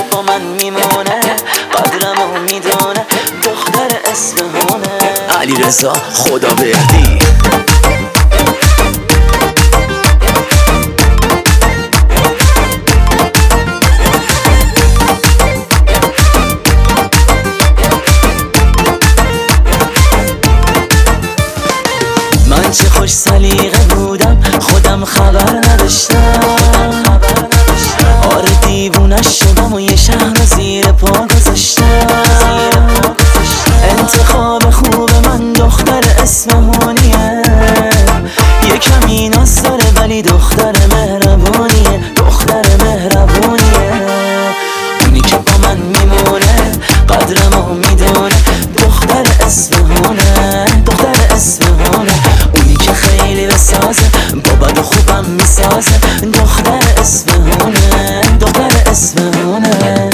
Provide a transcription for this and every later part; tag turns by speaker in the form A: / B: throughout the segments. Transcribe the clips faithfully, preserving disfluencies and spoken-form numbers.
A: که با من میمونه قدرمو میدونه دختر اصفهونه. علیرضا خدابردی. من چه خوش سلیقه بودم خودم خبر نداشتم، آره دیوونش شدم و یه شهر رو زیر پا گذاشتم. انتخاب خوب من دختر اصفهانیه، یه کمی ناز داره ولی دختر مهربونیه، دختر مهربونیه. اونی که با من میمونه قدرمو میدونه دختر اصفهانه، دختر اصفهانه. اونی که خیلی بسازه با بد و خوبم میسازه دختر اصفهانه، دختر اصفهانه.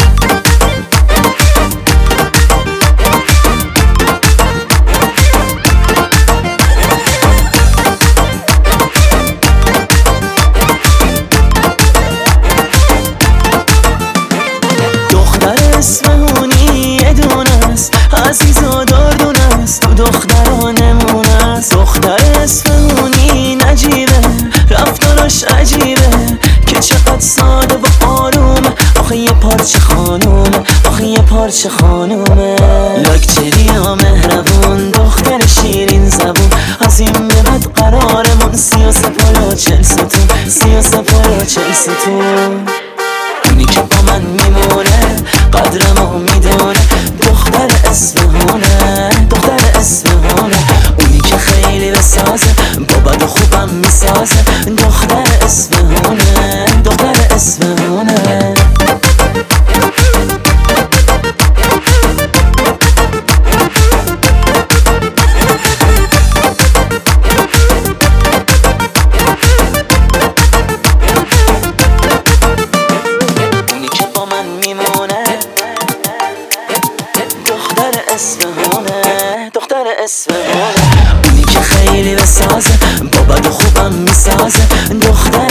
A: اصفهانی یه دونست عزیز و دردونست تو دخترانمونست. دختر اصفهانی نجیبه رفتارش عجیبه که چقدر ساده و آرومه، آخه یه پارچه خانومه، آخه یه پارچه خانومه. لاکچری ها مهربون دختر شیرین زبون، از این به بعد قرارمون سیاسه پالا چل ستون، سیاسه پالا چل ستون. اونی که با من میمونه قدرمو میدونه دختر اصفهانه، دختر اصفهانه. اونی که خیلی بسازه با بد و خوبم میسازه دختر اصفهانه، دختر اصفهانه. اصفهانه، دختر اصفهانه. اونی که خیلی بسازه با بد و خوبم میسازه دختر